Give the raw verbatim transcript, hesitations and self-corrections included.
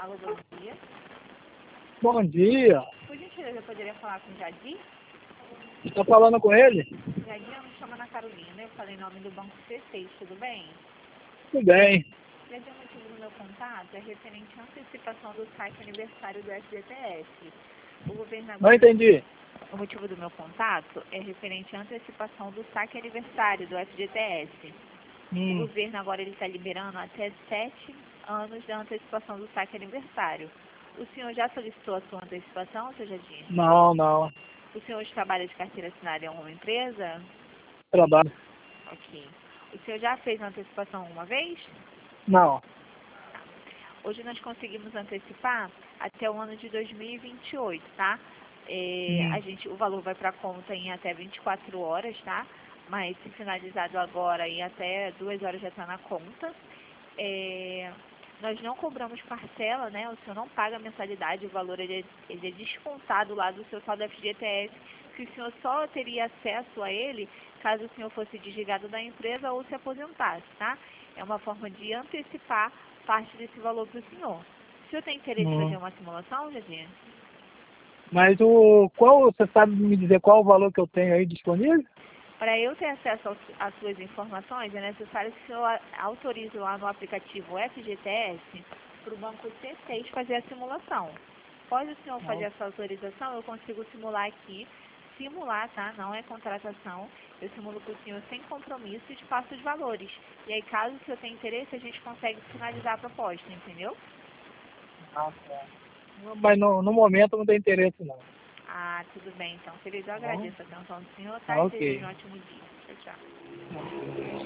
Alô, bom dia. Bom dia. Por gentileza, eu poderia falar com o Jadir? Está falando com ele? Jadir, eu me chamo Ana Carolina, eu falei em nome do Banco C seis, tudo bem? Tudo bem. Jadir, o motivo do meu contato é referente à antecipação do saque aniversário do F G T S. O governo agora... Não entendi. O motivo do meu contato é referente à antecipação do saque aniversário do F G T S. O Hum, governo agora está liberando até sete anos da antecipação do saque aniversário. O senhor já solicitou a sua antecipação, seu Jadir? não, não. O senhor trabalha de carteira assinada em alguma empresa? Trabalho. Ok. O senhor já fez a antecipação uma vez? Não. Hoje nós conseguimos antecipar até o ano de dois mil e vinte e oito, tá? É, Hum. a gente, o valor vai para a conta em até vinte e quatro horas, tá? Mas se finalizado agora, em até duas horas já está na conta. É, nós não cobramos parcela, né? O senhor não paga mensalidade, o valor ele é, ele é descontado lá do seu saldo F G T S, que o senhor só teria acesso a ele caso o senhor fosse desligado da empresa ou se aposentasse, tá? É uma forma de antecipar parte desse valor para o senhor. O senhor tem interesse em Hum. fazer uma simulação, Jadir? Mas o qual você sabe me dizer qual o valor que eu tenho aí disponível? Para eu ter acesso aos- às suas informações, é necessário que o senhor a- autorize lá no aplicativo F G T S para o banco C seis fazer a simulação. Pode o senhor fazer Não. essa autorização? Eu consigo simular aqui. Simular, tá? Não é contratação. Eu simulo para o senhor sem compromisso e te passo os valores. E aí, caso o senhor tenha interesse, a gente consegue finalizar a proposta, entendeu? Ah, tá. Mas no, no momento não tem interesse não. Ah, tudo bem. Então, querido, eu Tá bom? agradeço a atenção do senhor, tá? Tá, E ok. desejo um ótimo dia. Tchau, tchau.